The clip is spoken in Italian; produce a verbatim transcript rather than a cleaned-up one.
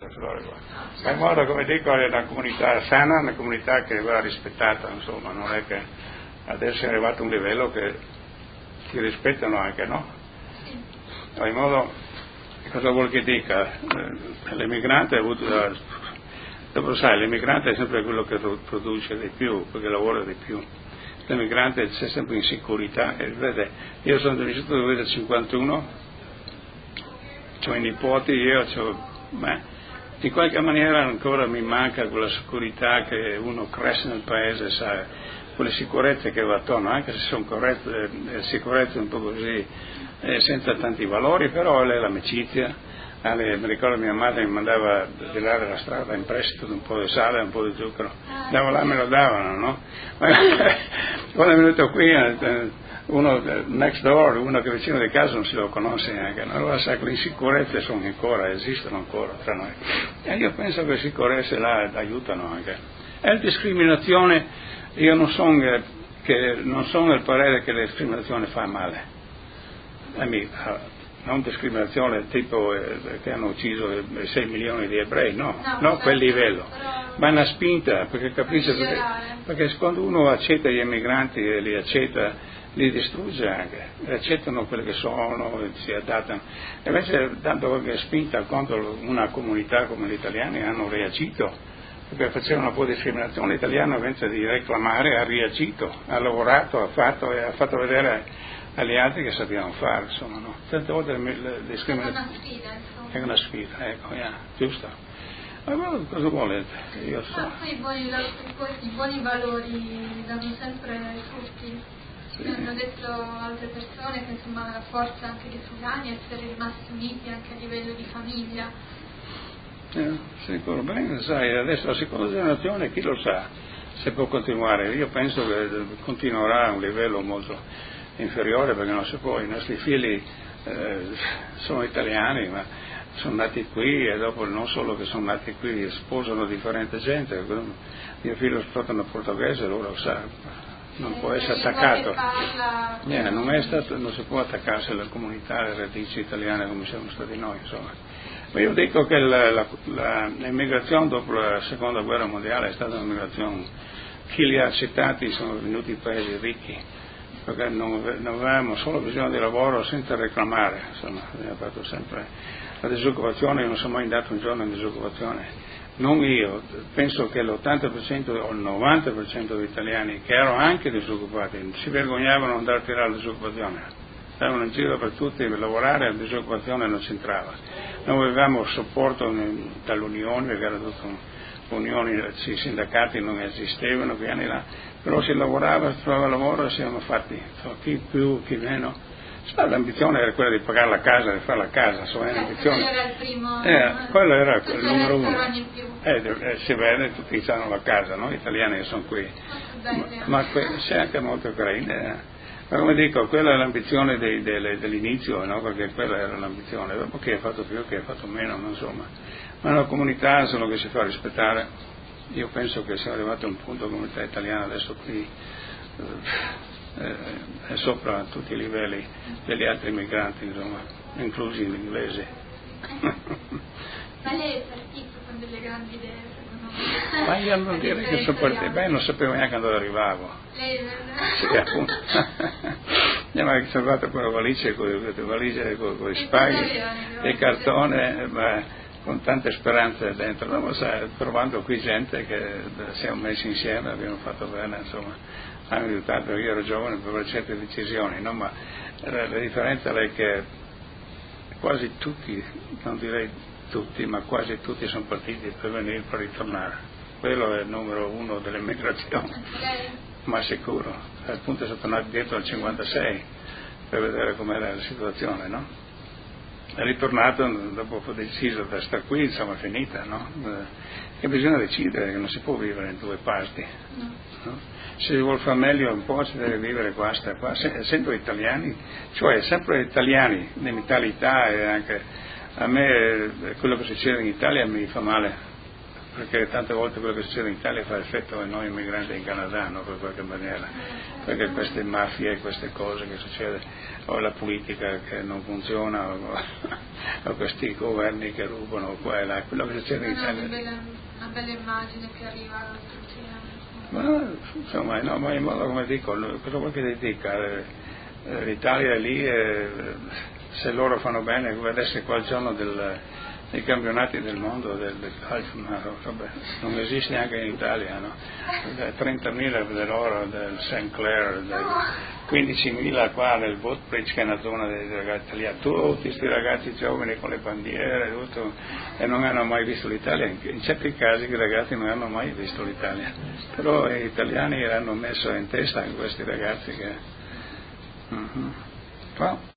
in modo, come dico, è una comunità sana, una comunità che va rispettata, insomma, non è che adesso è arrivato a un livello che ti rispettano anche, no? In modo, cosa vuol che dica? L'emigrante ha avuto, dopo sai, l'emigrante è sempre quello che produce di più, perché lavora di più. L'emigrante c'è sempre insicurezza, e vede, io sono vissuto nel cinquantuno, ho i nipoti, io ho, beh, in qualche maniera ancora mi manca quella sicurezza che uno cresce nel paese, sa, quelle sicurezze che va attorno, anche se sono corrette, eh, sicurezze un po' così, eh, senza tanti valori, però è l'amicizia. Ale, mi ricordo mia madre mi mandava di là della strada in prestito un po' di sale, un po' di zucchero, andavo là e me lo davano, no? Quando è venuto qui, uno next door, uno che vicino di casa non si lo conosce neanche, allora sa che le insicurezze sono ancora, esistono ancora tra noi. E io penso che le sicurezze là aiutano anche. E la discriminazione, io non sono, che, non sono del parere che la discriminazione fa male. I mean, non discriminazione tipo eh, che hanno ucciso sei milioni di ebrei, no, no, no, quel livello, ma una spinta, perché capisce, perché, perché quando uno accetta gli emigranti e li accetta, li distrugge anche, accettano quelli che sono, si adattano, e invece dando qualche spinta contro una comunità come gli italiani hanno reagito, perché facevano un po' di discriminazione, l'italiano invece di reclamare ha reagito, ha lavorato, ha fatto e ha fatto vedere agli altri che sappiamo fare, insomma, no? Tante volte le discriminazioni è una sfida, insomma. È una sfida, ecco, yeah, giusto. Ma voi cosa volete? Io so. Ma poi i buoni, i buoni valori danno sempre frutti. Sì. Hanno detto altre persone che insomma la forza anche dei fulani è essere rimasti uniti anche a livello di famiglia. Eh, sicuro, bene, sai, adesso la seconda generazione chi lo sa se può continuare. Io penso che continuerà a un livello molto inferiore, perché non si può, i nostri figli eh, sono italiani ma sono nati qui e dopo non solo che sono nati qui sposano differente gente. Mio figlio è stato in portoghese, loro sa, non eh, può essere attaccato, parla... yeah, non, è stato, non si può attaccarsi alla comunità, alle radici italiane come siamo stati noi, insomma. Ma io dico che la, la, la, l'immigrazione dopo la seconda guerra mondiale è stata un'immigrazione, chi li ha accettati sono venuti i paesi ricchi, perché non, non avevamo solo bisogno di lavoro senza reclamare, insomma, abbiamo fatto sempre la disoccupazione, io non sono mai andato un giorno in disoccupazione, non io, penso che l'ottanta per cento o il novanta per cento degli italiani che erano anche disoccupati si vergognavano di andare a tirare la disoccupazione, stavano in giro per tutti per lavorare, la disoccupazione non c'entrava, non avevamo supporto dall'Unione, perché era tutto unioni, i sindacati non esistevano quegli anni là, però si lavorava, si trovava lavoro e siamo fatti, chi più, chi meno. Cioè, l'ambizione era quella di pagare la casa, di fare la casa, insomma, certo, l'ambizione. Quello era il primo. Eh, quello era il numero uno. Eh, eh, si vede, tutti hanno la casa, no? Gli italiani sono qui. Ma, ma que- c'è anche molte ucraine. Eh. Ma come dico, quella è l'ambizione dei, delle, dell'inizio, no? Perché quella era l'ambizione, dopo chi ha fatto più, chi ha fatto meno, non insomma. Ma la comunità sono che si fa rispettare. Io penso che siamo arrivati a un punto, la comunità italiana adesso qui eh, è sopra tutti i livelli degli altri immigranti, insomma, inclusi gli inglesi. Ma lei è partito con delle grandi idee, secondo me. Ma io non dire che sono partito, beh, non sapevo neanche dove arrivavo. Lei sì, appunto. Io mi sono fatto con la valigia, con le valigie, con, con i spaghi, e cartone, ma con tante speranze dentro, no, sai, trovando qui gente che siamo messi insieme, abbiamo fatto bene, insomma, hanno aiutato, io ero giovane per certe decisioni, no? Ma la, la differenza è che quasi tutti, non direi tutti, ma quasi tutti sono partiti per venire per ritornare. Quello è il numero uno dell'immigrazione, ma sicuro. Appunto sono tornati dietro al cinquantasei per vedere com'era la situazione, no? È ritornato, dopo ho deciso di stare qui, insomma è finita, no? E bisogna decidere che non si può vivere in due parti, no? Se si vuole fare meglio un po' si deve vivere qua, stare qua, essendo italiani, cioè sempre italiani, in mentalità, e anche a me quello che succede in Italia mi fa male, perché tante volte quello che succede in Italia fa effetto a noi immigranti in Canada, no? Per qualche maniera, perché queste mafie, queste cose che succede, o la politica che non funziona, o, o questi governi che rubano qua e là, quello che succede in Italia. Una bella, una bella immagine che arriva alla società. Ma insomma, no, ma in modo, come dico, cosa vuoi che ti dica? L'Italia è lì e se loro fanno bene, vedesse qua il giorno del, dei campionati del mondo del, del calcio, ma vabbè, non esiste neanche in Italia, no? trentamila dell'oro del Saint Clair, del quindicimila qua nel Woodbridge, che è una zona dei ragazzi italiani, tutti questi ragazzi giovani con le bandiere tutto, e non hanno mai visto l'Italia. In certi casi i ragazzi non hanno mai visto l'Italia, però gli italiani hanno messo in testa in questi ragazzi che... Uh-huh. Well.